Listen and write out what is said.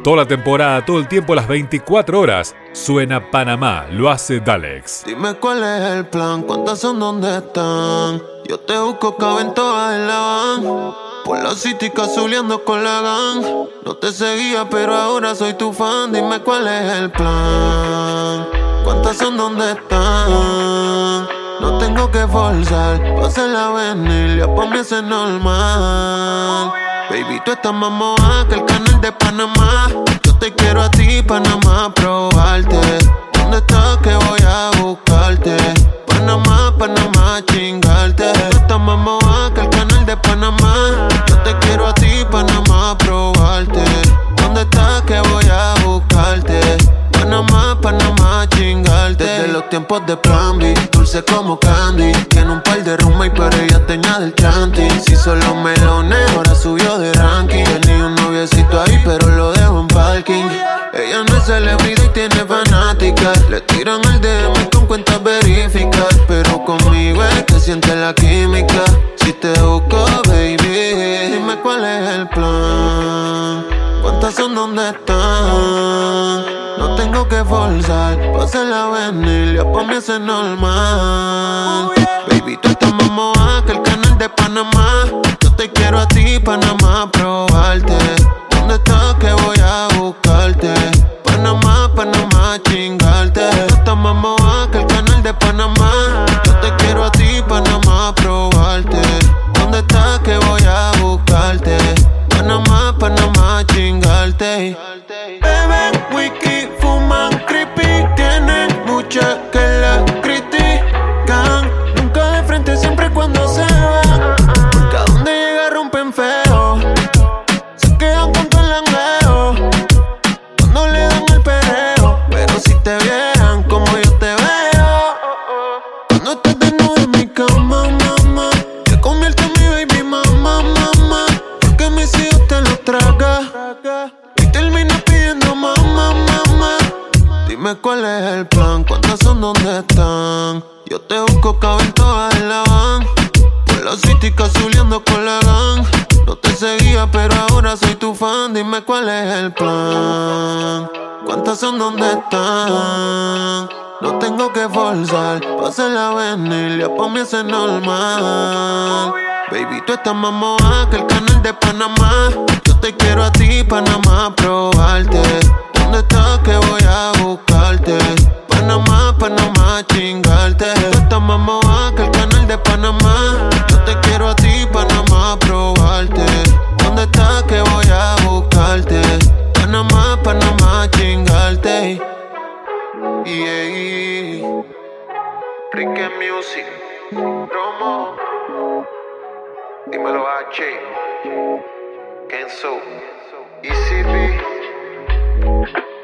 Toda la temporada, todo el tiempo, las 24 horas. Suena Panamá, lo hace Dalex. Dime cuál es el plan, cuántas son, dónde están. Yo te busco, caben todas en la van. Por la city cazuleando con la gang. No te seguía, pero ahora soy tu fan. Dime cuál es el plan, cuántas son, dónde están. No tengo que forzar, pásala a venir, ya pa' mí es normal. Baby, tú estás más moja que el canal de Panamá. Yo te quiero a ti, Panamá, probarte. ¿Dónde estás que voy a buscarte? Panamá, Panamá, chingarte. Tú estás más moja que el canal de Panamá. Yo te quiero a ti, Panamá, probarte. ¿Dónde estás que voy a buscarte? Panamá, Panamá, chingarte. Desde los tiempos de Plan B, dulce como candy. Tiene un par de roommate, pero ella te añade el chanty. Si solo melones, ahora subió de ranking. Tenía un noviecito ahí, pero lo dejo en parking. Ella no es celebridad y tiene fanáticas. Le tiran el DM con cuentas verificadas. Pero conmigo es que siente la química. Si te busco, baby, dime cuál es el plan. ¿Cuántas son, dónde están? No tengo que forzar, pásala a venir, ya pa' mí es normal. Baby, tú estás más moja que el canal de Panamá. Yo te quiero a ti, Panamá, probarte. ¿Dónde estás que voy a buscarte? Panamá, Panamá, chingarte. Tú estás más moja que el canal de Panamá. Yo te quiero a ti, Panamá, probarte. ¿Dónde estás que voy a buscarte? Panamá, Panamá, chingarte. Beben whisky, fuman creepy. Tienen muchas que la critican. Nunca de frente, siempre cuando se van. Porque a donde llega rompen feo. Se quedan con todo el langueo cuando le dan el perreo. Pero si te vieran como yo te veo cuando estás desnudo en mi cama, mamá, te convierte en mi baby mamá, mamá. Porque mis hijos te los traga y terminas pidiendo mamá, mamá. Dime cuál es el plan, cuántas son, dónde están. Yo te busco, caben todas en la van. Por la city cazuleando con la gang. No te seguía, pero ahora soy tu fan. Dime cuál es el plan, cuántas son, dónde están. No tengo que forzar, pásala a venir, ya pa' mí es normal. Baby, tú estás más moja que el canal de Panamá. Yo te quiero a ti, Panamá, probarte. ¿Dónde estás que voy a buscarte? Panamá, Panamá, chingarte. Tú estás más moja que el canal de Panamá. Yo te quiero a ti, Panamá, probarte. ¿Dónde estás que voy a buscarte? Panamá, Panamá, chingarte. Yeah. Ricky Music, Promo. Dímelo H. Kenzo, ECB.